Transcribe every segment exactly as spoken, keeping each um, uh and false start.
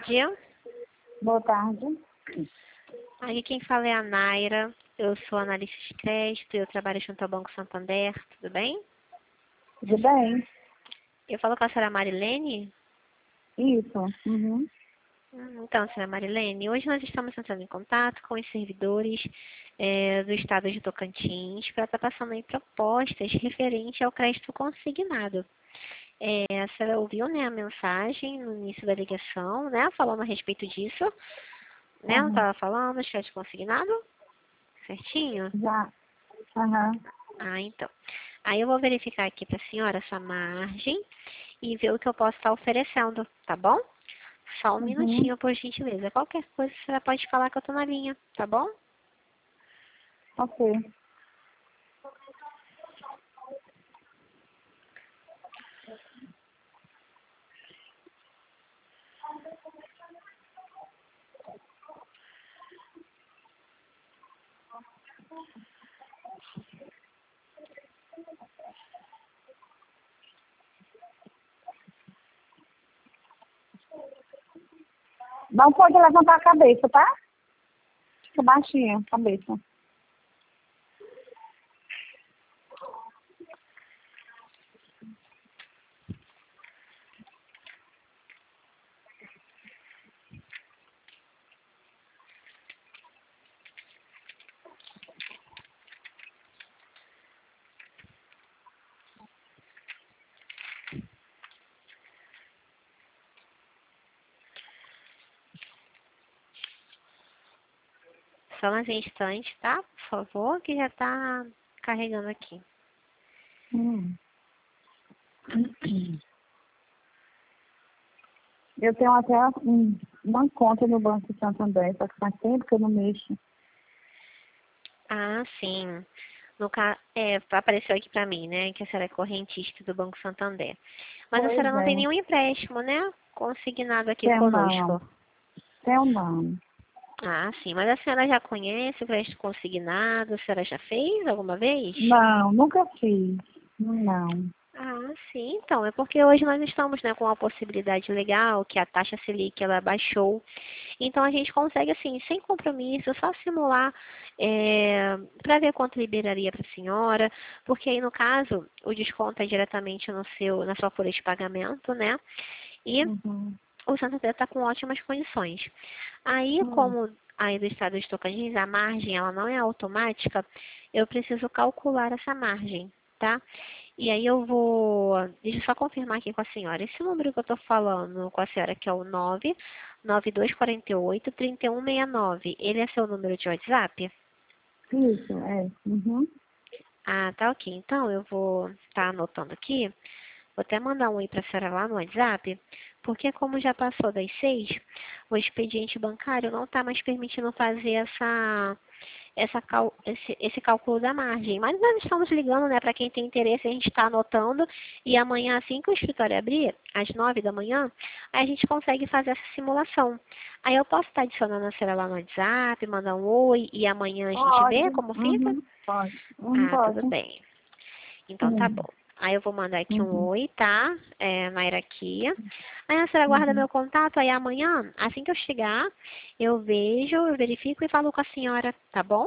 tarde. Boa tarde. Aqui quem fala é a Naira. Eu sou analista de crédito e eu trabalho junto ao Banco Santander. Tudo bem? Tudo bem? Eu falo com a senhora Marilene? Isso. Uhum. Hum, Então, senhora Marilene, hoje nós estamos entrando em contato com os servidores eh, do estado de Tocantins para estar passando aí propostas referentes ao crédito consignado. É, a senhora ouviu, né, a mensagem no início da ligação, né, falando a respeito disso, né, não Uhum. estava falando de crédito consignado? Certinho? Já. Aham. Ah, então. Aí eu vou verificar aqui para a senhora essa margem e ver o que eu posso estar oferecendo, tá bom? Só um Uhum. minutinho, por gentileza. Qualquer coisa, a senhora pode falar que eu tô na linha, tá bom? Ok. Não pode levantar a cabeça, tá? Fica baixinha a cabeça. Só mais um instante, tá? Por favor, que já tá carregando aqui. Hum. Eu tenho até um, uma conta no Banco Santander, só que faz tempo que eu não mexo. Ah, sim. No ca... é, apareceu aqui pra mim, né, que a senhora é correntista do Banco Santander. Mas a Pois senhora não tem é. nenhum empréstimo, né, consignado aqui Tenho conosco. não. Tenho não. Ah, sim. Mas a senhora já conhece o crédito consignado? A senhora já fez alguma vez? Não, nunca fiz. Não. Ah, sim. Então, é porque hoje nós estamos, né, com uma possibilidade legal, que a taxa Selic, ela baixou. Então, a gente consegue, assim, sem compromisso, só simular para ver quanto liberaria para a senhora, porque aí, no caso, o desconto é diretamente no seu, na sua folha de pagamento, né? E Uhum. o Santander está com ótimas condições. Aí, Hum. como aí do estado de Tocantins, a margem ela não é automática, eu preciso calcular essa margem, tá? E aí eu vou, deixa eu só confirmar aqui com a senhora. Esse número que eu estou falando com a senhora, que é o nove nove dois quatro oito, três um seis nove, ele é seu número de WhatsApp? Isso, é. Uhum. Ah, tá ok. Então eu vou estar anotando aqui. Vou até mandar um oi para a senhora lá no WhatsApp, porque como já passou das seis, o expediente bancário não está mais permitindo fazer essa, essa cal, esse, esse cálculo da margem. Mas nós estamos ligando, né, para quem tem interesse, a gente está anotando, e amanhã, assim que o escritório abrir, às nove da manhã, a gente consegue fazer essa simulação. Aí eu posso estar adicionando a senhora lá no WhatsApp, mandar um oi, e amanhã a gente Pode. vê como fica? Uhum. Pode. Uhum, Ah, pode. tudo bem. Então tá bom. Uhum. Aí eu vou mandar aqui um Uhum. oi, tá? É, Naira aqui. Aí a senhora guarda Uhum. meu contato, aí amanhã, assim que eu chegar, eu vejo, eu verifico e falo com a senhora, tá bom?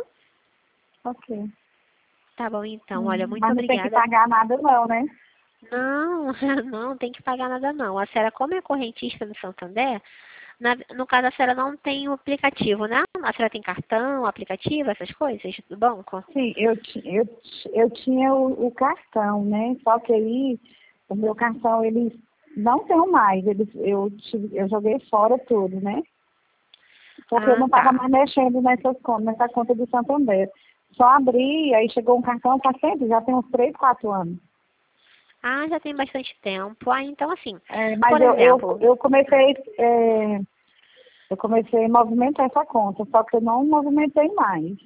Ok. Tá bom então, olha, Hum. muito Mas não tem que obrigada. pagar nada não, né? Não, não tem que pagar nada não. A senhora, como é correntista do Santander, na- no caso a senhora não tem o aplicativo, né? A senhora tem cartão, aplicativo, essas coisas do banco? Sim, eu, ti- eu, ti- eu tinha o, o cartão, né? Só que aí o meu cartão, ele não tenho mais. Ele, eu, tive- eu joguei fora tudo, né? Porque eu Ah, não estava tá. mais mexendo nessas contas, nessa conta do Santander. Só abri, aí chegou um cartão faz tempo, já tem uns três, quatro anos. Ah, já tem bastante tempo. Ah, então assim, É, mas por eu, eu, exemplo, eu comecei, é, eu comecei a movimentar essa conta, só que eu não movimentei mais.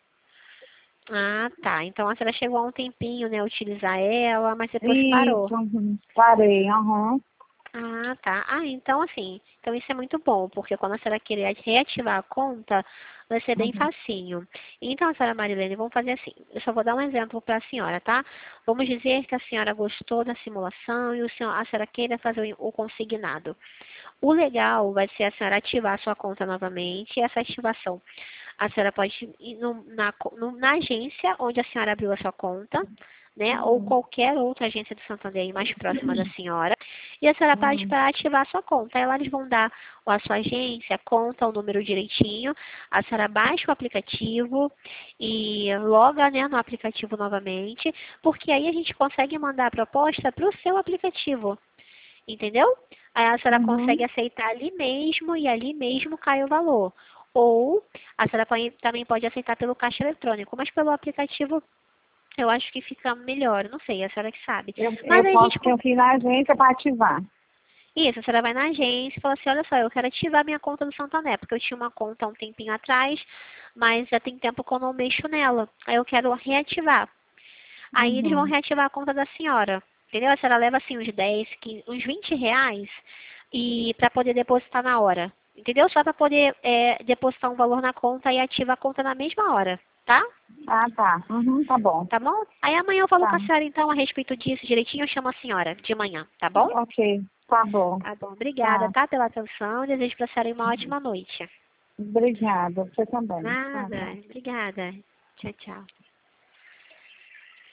ah, tá. Então a senhora chegou há um tempinho, né, a utilizar ela, mas depois parou. Isso, uhum. Parei, aham. Ah, tá. Ah, então assim, então isso é muito bom, porque quando a senhora querer reativar a conta, vai ser bem Uhum. facinho. Então, senhora Marilene, vamos fazer assim. Eu só vou dar um exemplo para a senhora, tá? Vamos dizer que a senhora gostou da simulação e o senhor, a senhora queira fazer o consignado. O legal vai ser a senhora ativar a sua conta novamente, e essa ativação a senhora pode ir no- na, co- no- na agência onde a senhora abriu a sua conta, né? Ou Uhum. qualquer outra agência do Santander aí mais próxima da senhora. E a senhora pede Uhum. para ativar a sua conta. Aí lá eles vão dar a sua agência, a conta, o número direitinho. A senhora baixa o aplicativo e loga, né, no aplicativo novamente, porque aí a gente consegue mandar a proposta para o seu aplicativo. Entendeu? Aí a senhora consegue Uhum. aceitar ali mesmo e ali mesmo cai o valor. Ou a senhora pode- também pode aceitar pelo caixa eletrônico, mas pelo aplicativo eu acho que fica melhor, não sei, a senhora que sabe. Eu, Mas eu aí a posso gente, ter con- que ir na agência para ativar. isso, a senhora vai na agência e fala assim, olha só, eu quero ativar minha conta do Santander, porque eu tinha uma conta há um tempinho atrás, mas já tem tempo que eu não mexo nela. Aí eu quero reativar. Aí eles vão Uhum. reativar a conta da senhora. Entendeu? A senhora leva assim uns dez, quinze, uns vinte reais e para poder depositar na hora. Entendeu? Só para poder é, depositar um valor na conta e ativa a conta na mesma hora. Tá? Ah, tá. Uhum, tá bom. Tá bom? Aí amanhã eu falo com Tá. a senhora então a respeito disso direitinho. Eu chamo a senhora de manhã. Tá bom? Ok, tá bom. Tá bom. Obrigada, Tá. tá? Pela atenção. Desejo para a senhora uma ótima noite. Obrigada. Você também. Tá. Nada. Obrigada. Tchau, tchau.